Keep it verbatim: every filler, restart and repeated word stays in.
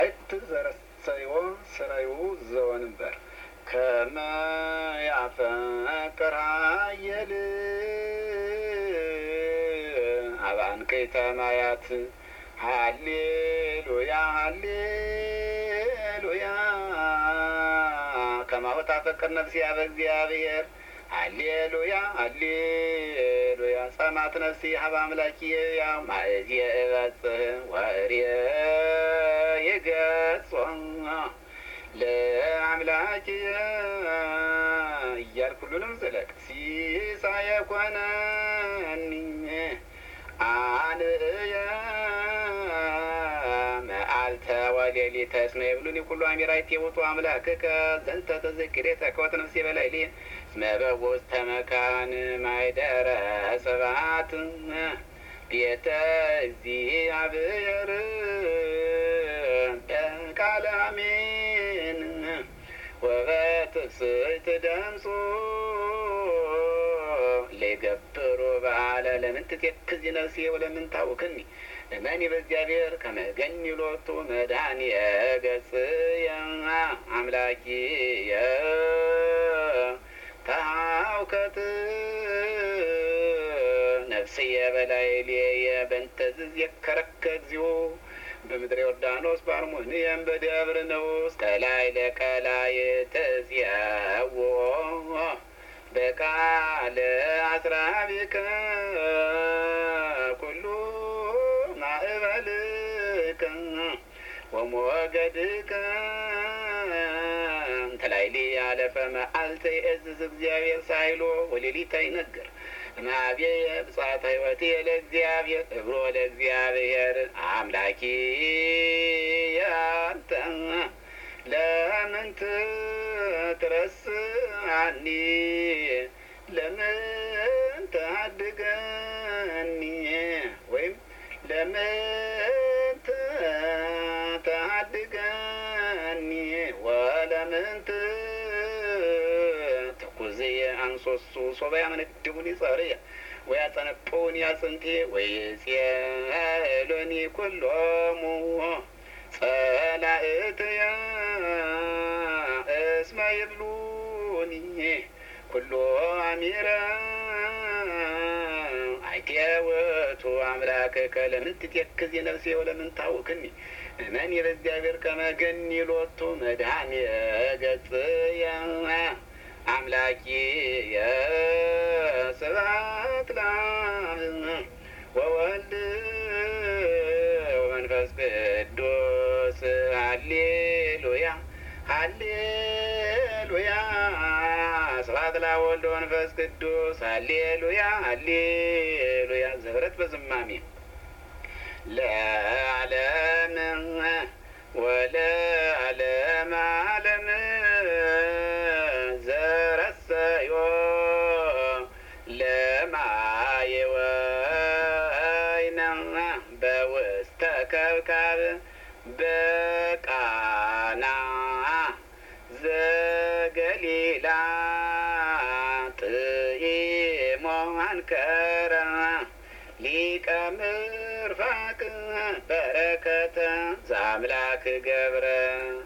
ዘረሰዮ ስራዩ ዘወንበር ከመ ያፈቅር ኃየል አባንከይተ ማያት ሃሌሉያ ሃሌሉያ ከማሁ ታፈቅር ነፍስያ በእግዚአብሔር ሃሌሉያ ሃሌሉያ ጸማት ነፍሲ ሀበ አምላኪየ ያው ማእዝየ እበጽሕ ወእርየ ይገጾ ለአምላኪየ እያልኩ ሁሉንም ዘለቅ ሲሳየ ኮነኒ አንየ መዓልተ ወሌሊተ እስመ ይብሉኒ ኩሉ አሚራይት የውጡ አምላክከ ዘንተ ተዘክሬተ ከወት ነፍሴ በላዕሌ እስመ በውስተ መካን ማኅደረ ስብሐት ቤተ እግዚአብሔር በቃለ አሜን ወበትፍስሕት ድምፁ ለገብሩ በዓለ ለምን ትቴክዝ ነፍሴ ወለምን ታውክኒ እመኒ በእግዚአብሔር ከመ ገኒ ሎቱ መድኃኒየ ገጽየ አምላኪየ ተሃውከት ነፍስየ በላዕሌየ በእንተ ዝዝየከረከ እግዚኦ በምድረ ዮርዳኖስ በአርሞንዔም በደብረ ንዑስ ከላዕለ ቀላየ ተጽየዎ በቃለ አስራቢከ ኩሉ ማእበልከ ወሞገድከ ተላዕሌ አለፈ መዓልተ ይእዝዝ እግዚአብሔር ሳይሎ ወሌሊተ ይነግር እምኀቤየ ብፅዓተ ሕይወቴ ለእግዚአብሔር እብሮ ለእግዚአብሔር አምላኪየ አንተ ለምንት ትረስዓኒ ለምን ተሃድገኒ ወይም ለምን ተሃድገኒ ወለምንት ትኩዝየ አንሶሱ ሶበ ያመነድቡኒ ጸርየ ወያጸነጵዑኒ አጽንቴ ወይጼሉኒ ኩሎሙ ጸላእትየ እስመ ይብሉኒ ኩሎ አሚረ አይቴ ውእቱ አምላክከ ለምን ትቴክዝ ነፍሴ ወለምን ታውክኒ እመኒ በእግዚአብሔር ከመ ገኒ ሎቱ መድኃኒየ ገጽየ አምላኪየ ስብሐት ለአብ ወወልድ ወመንፈስ ቅዱስ ሃሌሉያ ሃሌሉያ ስብሐት ለአብ ወወልድ ወመንፈስ ቅዱስ ሃሌሉያ ሃሌሉያ ዘብረት በዝማሜ ለዓለም ወለዓለመ ዓለም ዘረሰዮ ለማየ ወይነ በውስተ ከብካብ በቃና ዘገሊላ ጥኢሞ አንከረ ሊቀ ምርፋቅ በረከተ ዘአምላክ ገብረ